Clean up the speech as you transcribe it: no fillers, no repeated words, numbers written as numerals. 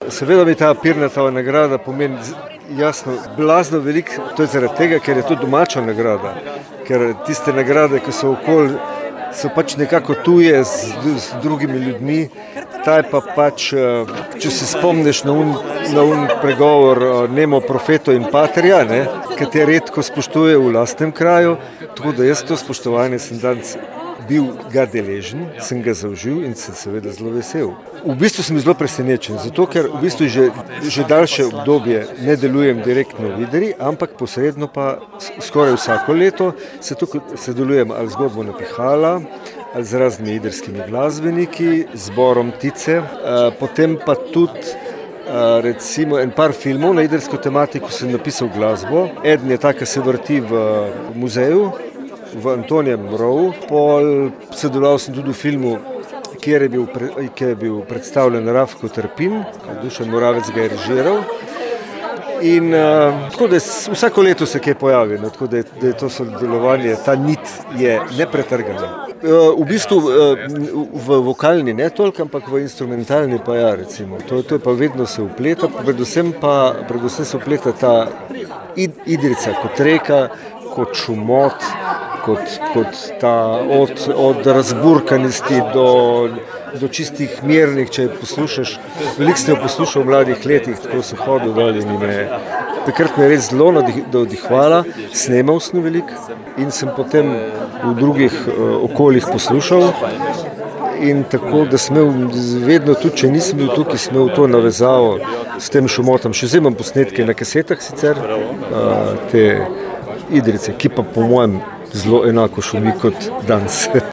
Seveda mi ta Pirnatova nagrada pomeni jasno blazno veliko, to je zaradi tega, ker je to domača nagrada, ker tiste nagrade, ki so okoli, so pač nekako tuje z drugimi ljudmi. Ta je pa pač, če se spomniš na un pregovor nemo profeto in patrija, ki te redko spoštuje v lastnem kraju, tako da jaz to spoštovanje sem danes bil ga deležen, sem ga zaužil in sem seveda zelo vesel. V bistvu sem zelo presenečen, zato ker v bistvu že daljše obdobje ne delujem direktno v Idriji, ampak posredno pa skoraj vsako leto se delujem ali zgodbo Napihala, ali z raznimi idrskimi glasbeniki, zborom Tice, potem pa tudi recimo en par filmov na idrsko tematiko sem napisal glasbo. Eden je ta, ki se vrti v muzeju, v Antonijem rovu, pol sodeloval sem tudi v filmu, kjer je bil predstavljen Rafko Trpin, Dušan Moravec ga je režiral. In tako da vsako leto se kaj pojavi, tako da je to sodelovanje, ta nit je nepretrgana. V bistvu v vokalni ne toliko, ampak v instrumentalni pa ja, recimo. To je pa vedno se vpleta, predvsem se vpleta ta Idrijca kot reka, kot šumot, kot ta od razburkanosti do čistih mirnih, če poslušaš. Veliko ste jo poslušal v mladih letih, tako so hodil dol in takrat me je res zelo navdihovala, snemal sem veliko in sem potem v drugih okoljih poslušal. In tako, da sem vedno tudi, če nisem bil tukaj, sem imel to navezavo s tem šumotom. Še zdaj imam posnetke na kasetah sicer, te Idrijce, ki pa po mojem zelo enako šumi kot danes.